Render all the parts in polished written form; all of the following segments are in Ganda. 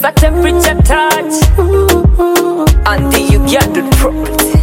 a temperature touch. Until you get the property.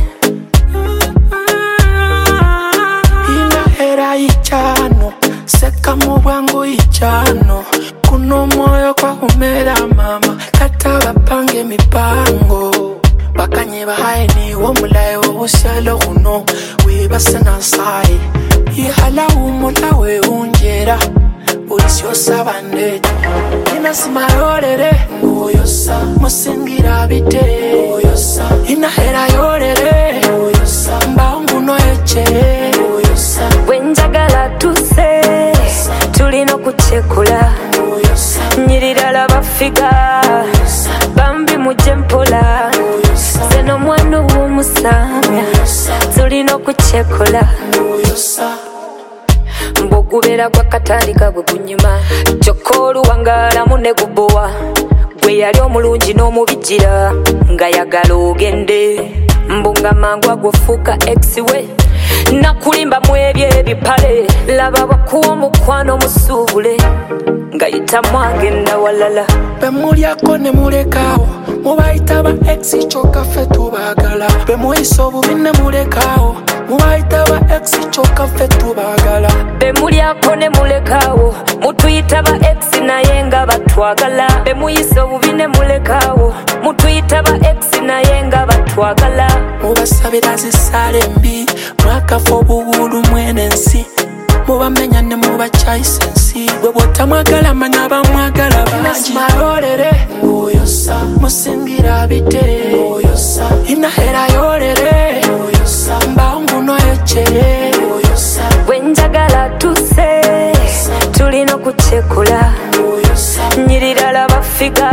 Inahera ichano, seka mwangu ichano. Kuno moyo kwa humera mama, kata bapange mipango. Bakanye bahaye ni womulaye wobusyalo kuno, wibase nansai. Ihala umulawe unjera, ulisyo sabande. Inasima yorere, uyosa, musingira bite, uyosa. Inahera yorere, uyosa, mbaungu no eche, uyosa. Wenjagala tuse, tulino kuchekula, uyosa. Nyirirala bafiga, bambi mujempola, seno mwana w'umusamya, tulino kuchekula, uyosa. Mbogubera kwa katandika gwe kunyuma, chokolu wangala mune gubowa, gwe yali omulungi n'omubijira nga yagala ogende. Mbunga mangwa gwofuuka ex-we, nakulimba mwebye ebipale, laba bakuwa omukwano musuubule nga yitamu agenda walala. Bemulyako ne mulekawo, mubayita ba ex kyokka ffe tubagala. Bemuyisa obubi ne mulekawo, mubayita ba ex kyokka ffe tubagala. Bemulyako ne mulekawo, mutuyita ba ex naye nga batwagala. Bemuyisa obubi ne mulekawo, mutuyita ba ex naye nga batwagala. Mubasabira zisale mbi, mwakafa obuwulu mwene nsi. Mubamenya ne mubakyayisa ensi, bwe bwotamwagala manya bamwagala bangi. Inasima yorere, uyosa, musingira bite, uyosa. Inahera yorere, uyosa, mbaungu no eche, uyosa. Wenjagala tuse, tulino kuchekula, uyosa. Nyirirala bafiga,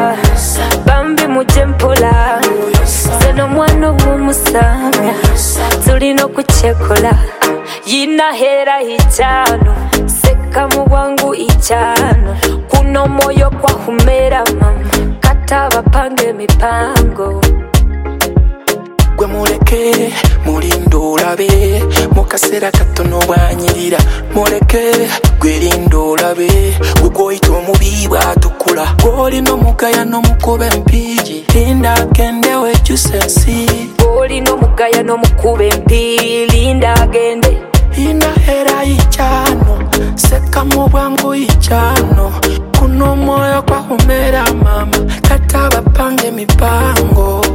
bambi mujempola, seno mwana w'umusamya, tulino kuchekula. Yinahera ichano, seka mwangu ichano. Kuno moyo kwa humera mama, kata bapange mipango. Gwe muleke, mulindo olabe, mukasera katono bwanyirira. Muleke, gwe lindo olabe, gwe gwoyita omubi bw'atukula. Gw'olina omugaya n'omukuba empigi, linda agende wejjusa ensi. Gw'olina omugaya n'omukuba empigi, linda agende. Inahera ichano, seka mu bwangu ichano. Kuno moyo kwa humera mama, kata bapange mipango.